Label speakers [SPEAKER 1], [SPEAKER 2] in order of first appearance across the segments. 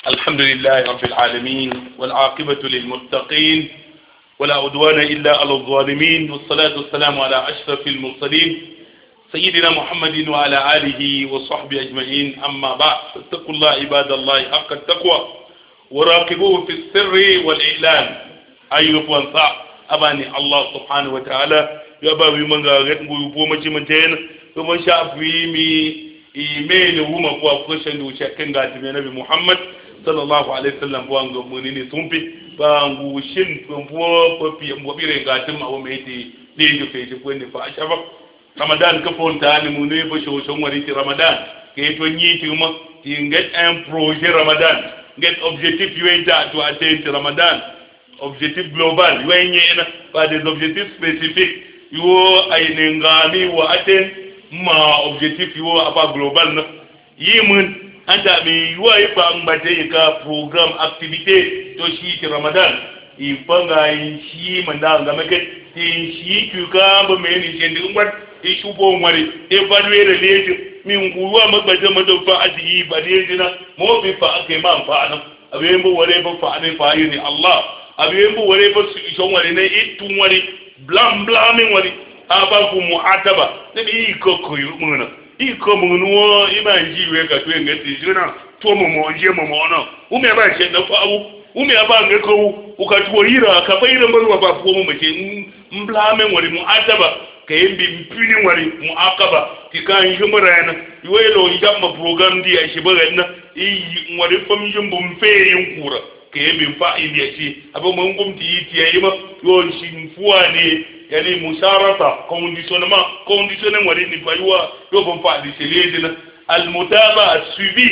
[SPEAKER 1] الحمد لله رب العالمين والعاقبة للمتقين ولا عدوان إلا على الظالمين والصلاة والسلام على أشرف المرسلين سيدنا محمد وعلى آله وصحبه أجمعين. أما بعد فاتقوا الله عباد الله حق التقوى وراقبوه في السر والإعلان أيوب وانصع أباني الله سبحانه وتعالى يبا من غير بومة منتين ومن شاء في مي إيميل وما هو فرشان وشكن قاتل النبي محمد صلى الله عليه وسلم بوانغ منيني سومبي بانغو شين بوانغو بيرين قاتل ما هو ميتي ليجو فيجي بويني فاشافا Ramadan ka fonta ni mu ne ba shosho wari ti Ramadan ke to nyi ti mo ti get un projet Ramadan get objectif yuenta to atteindre ti Ramadan objectif global yuenya pas des objectifs spécifiques yo ay ne ngami wa atteindre ma objectif yo apa global na yimun anta mi yo ay pa mbate ka programme activité to shi ti Ramadan i panga shi manda ngamake ti shi ku ka ba me ni jendi ngwat ishubo ngwari evaluate leje min guwa magbaje madofa aji ba leje na mo bi fa ake ma fa na abembo wale ba fa ne fa ni Allah abembo wale ba su ishon wale ne itun wale blam min wale aba ku mu'ataba ne bi ko ko yumuna iko munwo imanji we ka to ngati jina to mo je mo no ume ba je da fa abu ume aba ngeko ukatuwa hira ka bayira mbarwa ba ko mo ke mblamin wale mu'ataba kayimbi mpini wari muakaba tikan jumrana yuelo njamma program di ya shibarana i wari fam jumbu mferi nkura kayimbi mfa ili ya shi abo mangum ti yiti ya yima yo shinfuani yani musharata conditionnement wari ni faywa yo bomfa di selezina almutaba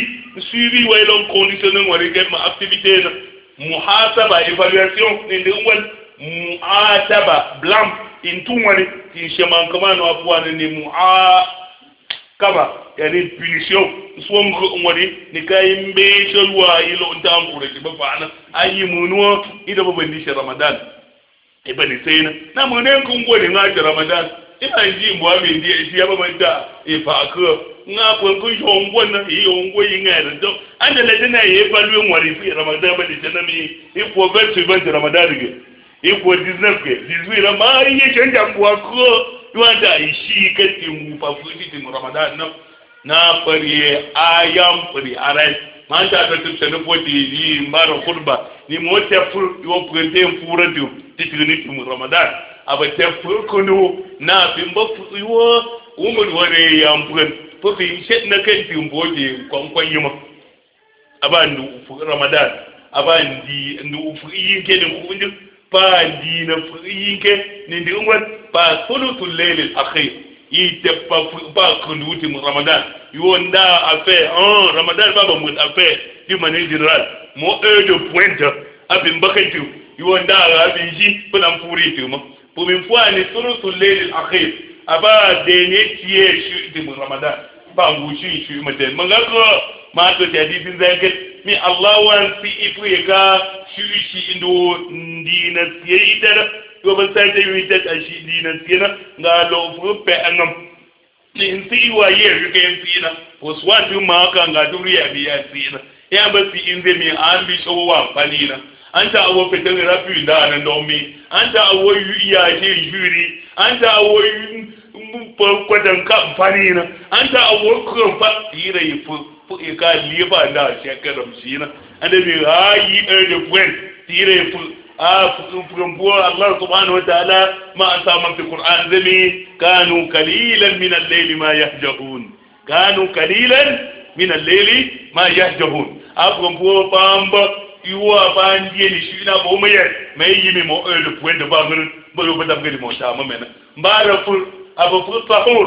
[SPEAKER 1] suivi welo conditionnement wari kema activité na muhasaba evaluation ni wal muataba blanc intumwani ti sheman kamano apwane ni muakaba yani punition swongo ngwani ni kayimbe sholwa ilo ntampure ti bafana ayi munwo ida babandi shi Ramadan e bani sayna na munen kun gode ngati Ramadan ina ji mbo ami ndi e ya babanda e fa ko nga ko ko yongo na yongo yingere do anda le dina e value ngwari fi Ramadan bali tanami e ko verse ban Ramadan ge iko 19 ke 18 ma yi canja kuwa ko wanda ishi kake mu fa fuji tin Ramadan na fariye ayam fari arai man ta ta tsene poti yi mbaro khutba ni mo te fur yo prente furadu titini tin Ramadan aba te fur kono na bimba yo umul wore yam pren po fi shet na kan tin boje kwankwan yima abandu Ramadan abandi ndu fu yi ke din kunju pa dina yinke ni ndingwan pa sulutul layl al akhir yite pa kunuti mu Ramadan yonda affaire Ramadan baba mu affaire du manière générale mo de pointe abin bakaitu yonda abin ji bulan furi tu mo pour une fois ni sulutul layl al akhir aba de ne tie shi mu Ramadan ba ngushi shi mate mangako ma to jadi din zaket mi Allah wan fi ifrika shi indo ndina siyidara to ban sai da yi ta shi ndina siyana ga lo fupe angam ni insi wa ye yuke siyana ko swatu ma ka ga duriya biya siyana ya ba si inze mi an bi so wa falina anta awo fetan rafi da nan domi anta awo ya je juri anta awo kwadan ka falina anta awo ko fa yira yi fu ka liba da shekaram sina ande bi hayi de point tire fu fu Allah subhanahu wa ta'ala ma asama fi Qur'an zami kanu qalilan min al-layli ma yahjahun kanu qalilan min al-layli ma yahjahun fu pamba yuwa bandie ni shina bo mai yimi mo de point de ba ngur bo ba dam ngeli mo ta ma mena mbara fu abu fu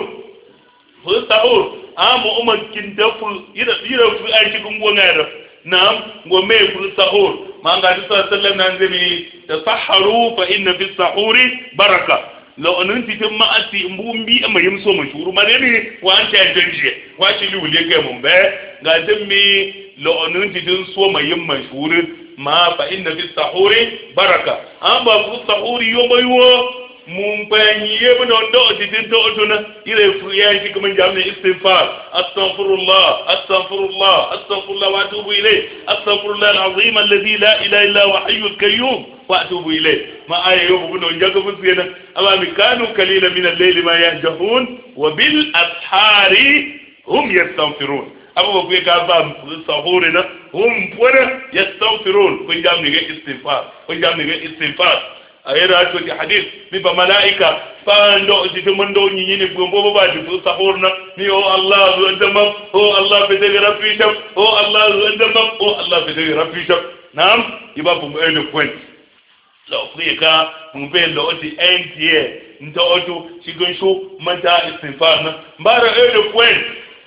[SPEAKER 1] tahur amu umar kin dafu ira fu aiki kun gona nam go me fu sahur ma ga sallallahu nan zami tasahharu fa inna fi sahuri baraka lo onon ti ma ati mbumbi ama yim so mashuru ma ne wa anta danje wa ci li wule ke mun be ga zami lo onon ti so ma yim mashuru ma fa inna fi sahuri baraka amba fu sahuri yo bayo mun bayi yebo non do tin to otuna ire fu ya ci kuma jamne istighfar astaghfirullah astaghfirullah astaghfirullah wa atubu ilayh astaghfirullah alazim alladhi la ilaha illa huwa hayyul qayyum wa atubu ilayh ma ayo bu non jaga fu yana aba mi kanu qalila min al-layl ma yahjahun wa bil ashari hum yastaghfirun abu ku ka ba sahurina hum pura yastaghfirun kun jamne ga istighfar kun jamne ga istighfar ayera to di hadith mi ba malaika fando di mundo nyini ni gombo ba di sahurna ni o Allah andama o Allah be de rabbi shab o Allah andama o Allah be de rabbi shab nam iba bu ene point lo frika mu be lo di NTA nto oto sigon sho manta istighfar na mbara ene point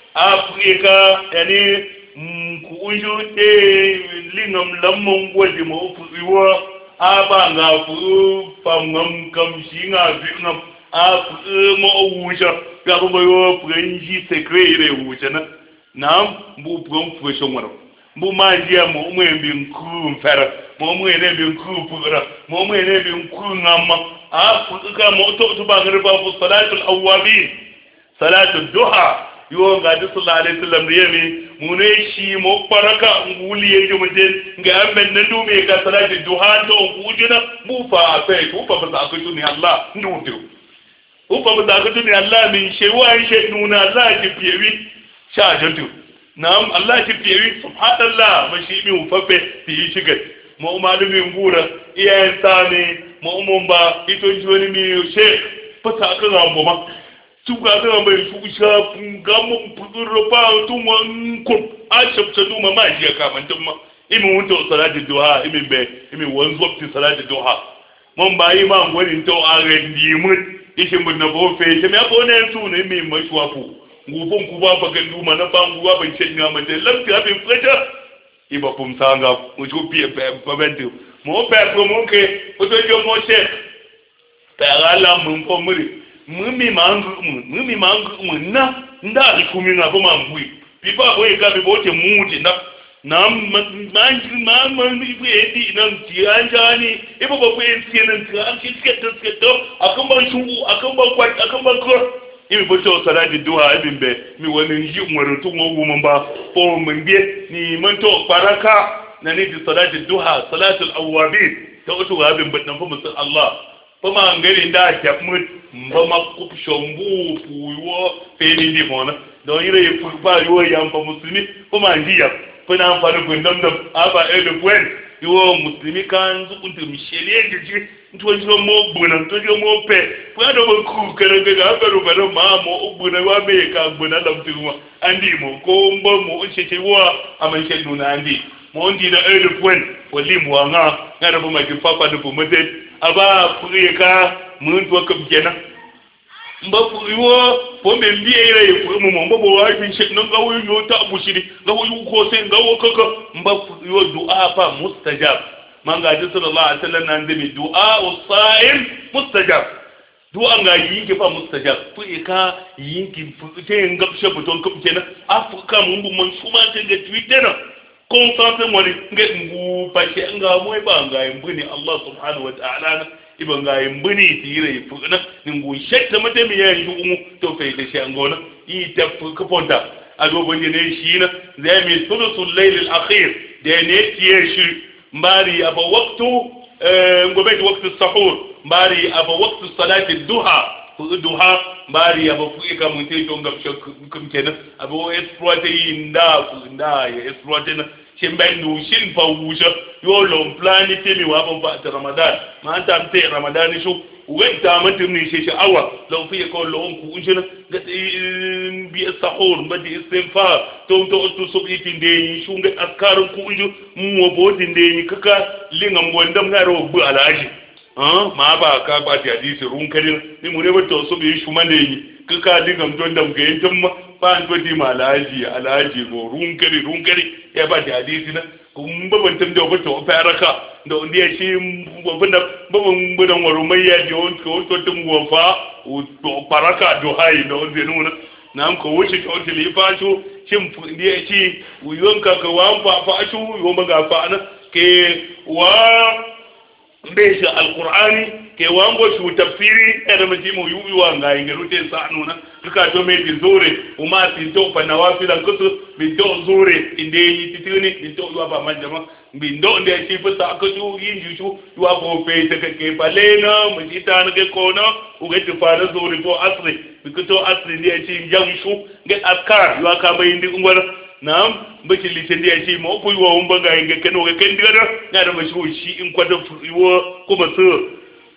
[SPEAKER 1] Afrika yani ku unju de lingam lamon godi mo fuwa aba nga fu pamngam kam shinga bingam a fu mo wuja ga bo yo prenji secret wuja na mbu prom fu shomaro mbu manjia mo mwembi nku mfera mo mwene bi nku pura mo mwene bi nku ngama a fu ka mo to ba ngere ba fu salatul awabin salatul duha yo ga da sallallahu alaihi wasallam yemi mune shi mo baraka nguli ye jo muden ga amben na dume ga salati duha to ngujina mu fa afa to fa ba ka tuni Allah ndu u fa ba ka tuni Allah min shewa she nuna Allah ki fiyewi sha jantu nam Allah ki fiyewi subhanallah ba shi mi fa fe fi shiga mo malumi ngura iyan tani mo umumba ito joni mi she fata ka ga ma tuka ta mai shusha gamun fuduro ba tuma ko a shafta duma ma ji ka man tuma imi wunto salati duha imi be imi wanzo ti salati duha mon bayi ma ngoni to a rendi mun ishin mun na bo fe je me ko ne su ne mi mai swafu ngufon ku ba fa gandu ma na ba nguwa ban ce nga man de lamti abin fata iba pum sanga mu ju pi pa bentu mo pe pro mo ke o to jo mo che ta ala mun ko muri mumi mangu na nda alikumi na koma mbui pipa boye ka bibote muti na manji ibu edi na ntianjani ibo bo kwentie na ntianji sketo akamba shungu akamba kwat akamba ko ibi boto salati duha ibimbe mi woni nji nwere tu ngo wumba po mbie ni manto baraka na ni salati duha salatul awabin to to ga bimbe dan fa musul Allah kuma ngari da ke mut mbama kupshombu puyo feni ndi mona don ire fuba yo yamba muslimi kuma ndiya kuna amfani gundam da aba edo bwen yo muslimi kan zu kuntu mishele jeje nto mo gbona nto mo pe kwa do ku kere ga ga ro ba ma mo gbona wa be ka gbona lamtiwa andi mo ko mbo mo chete wa amanshe nuna andi mo ndi na edo bwen walimu anga ngara bo ma kifafa do mate aba frika mun to ka bigena mba fuiwo po me mbiere fu mu mbo bo wa bin shek nan gawo yo ta bushiri gawo yu ko sai gawo kaka mba fuiwo du'a fa mustajab manga ji sallallahu alaihi wasallam nan da mi du'a usaim mustajab du'a ga yinki fa mustajab fuika yinki te ngapshe buton kubke na afuka mun bu man suma te ga twitter na konsantre mo nge ngu pa she nga mo ba nga mbuni Allah subhanahu wa ta'ala iban ga mbuni tire funa ningu shekta mate mi yayin umu to fe de shi angona yi ta ka ponta ado bonje ne shi na zai mi sulusul layl al akhir de ne tiye shi mbari aba waqtu ngobe waqtu sahur mbari aba waqtu salati duha mbari aba fuika munte to ngap shok kum kenan aba exploiter inda ya exploiter na chimbendu shin fa wuja yo lo plani temi wa ba ta ramadan ma anta mte ramadan shu wenta matum ni shi awa lo fi ko lo ku unjina ga bi sahur mbadi istighfar to sobiti nde shu ga askarun ku unju mo bodi nde kaka lingam wondam ngaro bu alaji ma ba ka ba ti hadisi run kadin ni mu ne ba to sobi shu mande kaka lingam don dam ga yantum ba an godi alaji go run kari ya ba ti hadisi na kun baban tam da wato faraka da wanda ya shi babban budan warumai ya ji wato tun gofa to faraka do hayi da wanda nuna nan ko wuce to tili fasho shin da ya ci uyon ka wa fa fasho yo maga fa na ke wa mbesha alqur'ani ke wango shu tafsiri era majimu yuwi wanga ingerute sanuna duka to me zore uma ti to pa nawafila kusu bi to zore inde yi tituni bi to yuwa ba manjama bi ndo nde ci fata ko ju yinju ju yuwa ko pe te ke balena mujita ke kono ugeti fara zore to asri bi to asri ne ci jamshu nge askar yuwa ka bayindi ngwara nam baki litin da yace mo kuyi wa umba ga inga kano ga kan digara ya da mashi shi in kwata wo kuma su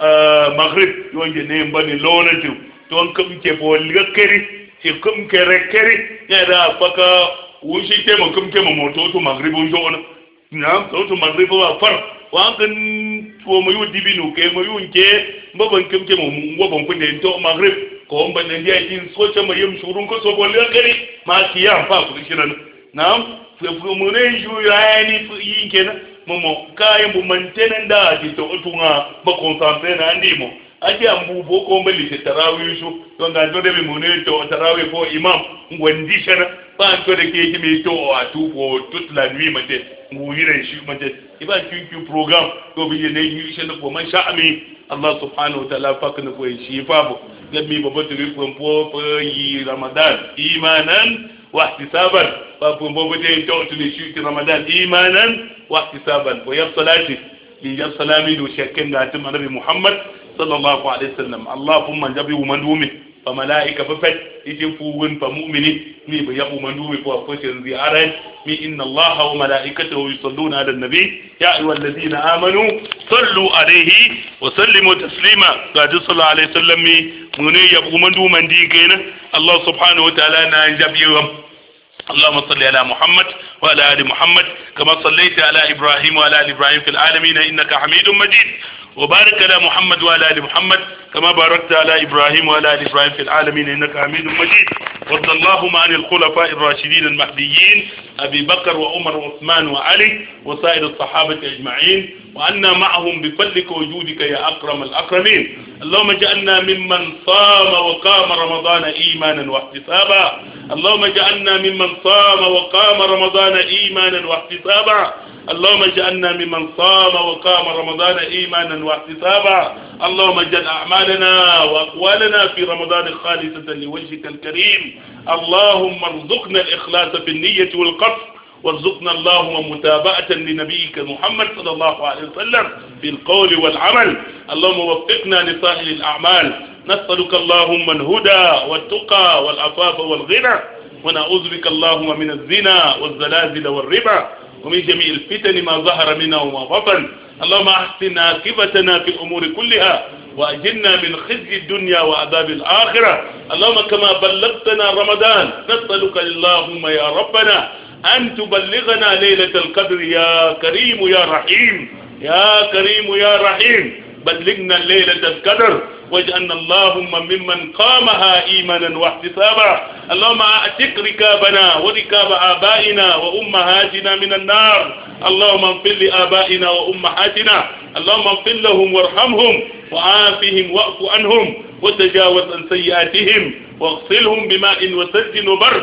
[SPEAKER 1] maghrib yonje ne mbani lonatu to an kam ke bo ligakari ci kum ke rekari ya da faka wushi te mo kum ke mo moto to maghrib on jo ona nam to maghrib wa far wa kan to mo yu dibinu ke mo yu nke mbaban kum ke mo ngobon kunde to maghrib ko mban ne ya kin so ce mo yim shurun ko so bo ligakari ma kiyam fa ku shiran naam fumune ju yani yinkena momo kaye bu mantenen da ji to utunga ba concentré na ndimo aje ambu boko mbali se tarawih su to nga to de mune to tarawih fo imam ngondi shana ba to de ke ji mi to atu fo toute la nuit mate nguyire shi mate iba kinki program to bi ne yi shana ko man sha'ami Allah subhanahu wa ta'ala fakna ko shi fa bo gabi babatu ko yi ramadan imanan واحتسابا فبوبتي توتني شيك رمضان ايمانا واحتسابا ويا صلاتي لي سلامي وشكن غاتم النبي محمد صلى الله عليه وسلم اللهم جبي ومندومي فملائكه بفت يجي فوون فمؤمنين مي بيبو مندومي فوفشن زياره مي ان الله وملائكته يصلون على النبي يا ايها الذين امنوا صلوا عليه وسلموا تسليما قال صلى الله عليه وسلم من يبو مندومن دي كينا الله سبحانه وتعالى نجبيهم اللهم صل على محمد وعلى آل محمد كما صليت على إبراهيم وعلى آل إبراهيم في العالمين إنك حميد مجيد وبارك على محمد وعلى آل محمد كما باركت على إبراهيم وعلى آل إبراهيم في العالمين إنك حميد مجيد وارض اللهم عن الخلفاء الراشدين المهديين أبي بكر وعمر وعثمان وعلي وسائر الصحابة أجمعين وأنا معهم بفضلك وجودك يا أكرم الأكرمين اللهم اجعلنا ممن صام وقام رمضان إيمانا واحتسابا اللهم اجعلنا ممن صام وقام رمضان إيمانا واحتسابا اللهم اجعلنا ممن صام وقام رمضان إيمانا واحتسابا اللهم اجعل أعمالنا وأقوالنا في رمضان خالصة لوجهك الكريم اللهم ارزقنا الإخلاص في النية والقصد وارزقنا اللهم متابعة لنبيك محمد صلى الله عليه وسلم في القول والعمل اللهم وفقنا لصالح الأعمال نسألك اللهم الهدى والتقى والعفاف والغنى ونعوذ بك اللهم من الزنا والزلازل والربا ومن جميع الفتن ما ظهر منها وما بطن اللهم احسن عاقبتنا في الأمور كلها وأجلنا من خزي الدنيا وعذاب الآخرة اللهم كما بلغتنا رمضان نسألك اللهم يا ربنا أن تبلغنا ليلة القدر يا كريم يا رحيم يا كريم يا رحيم بلغنا ليلة القدر واجعلنا اللهم ممن قامها إيمانا واحتسابا اللهم أعتق ركابنا وركاب آبائنا وأمهاتنا من النار اللهم اغفر لآبائنا وأمهاتنا اللهم اغفر لهم وارحمهم وعافهم واعف عنهم وتجاوز عن سيئاتهم واغسلهم بماء وثلج وبرد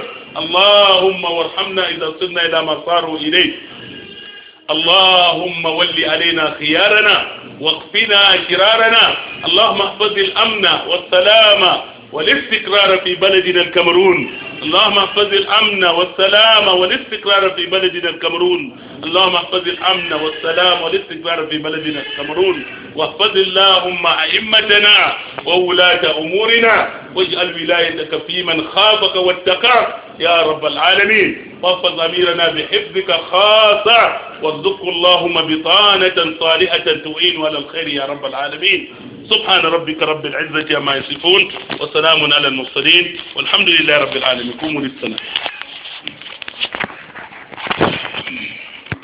[SPEAKER 1] اللهم وارحمنا إذا صرنا إلى ما صاروا إليه اللهم ول علينا خيارنا واكفنا شرارنا اللهم احفظ الأمن والسلام والاستقرار في بلدنا الكاميرون اللهم احفظ الأمن والسلام والاستقرار في بلدنا الكاميرون اللهم احفظ الأمن والسلام والاستقرار في بلدنا الكاميرون واحفظ اللهم أئمتنا وولاة أمورنا واجعل ولايتك في من خافك واتقاك يا رب العالمين واحفظ أميرنا بحفظك خاصة وارزقه اللهم بطانة صالحة تعين على الخير يا رب العالمين سبحان ربك رب العزة عما يصفون وسلام على المرسلين والحمد لله رب العالمين قوموا للصلاة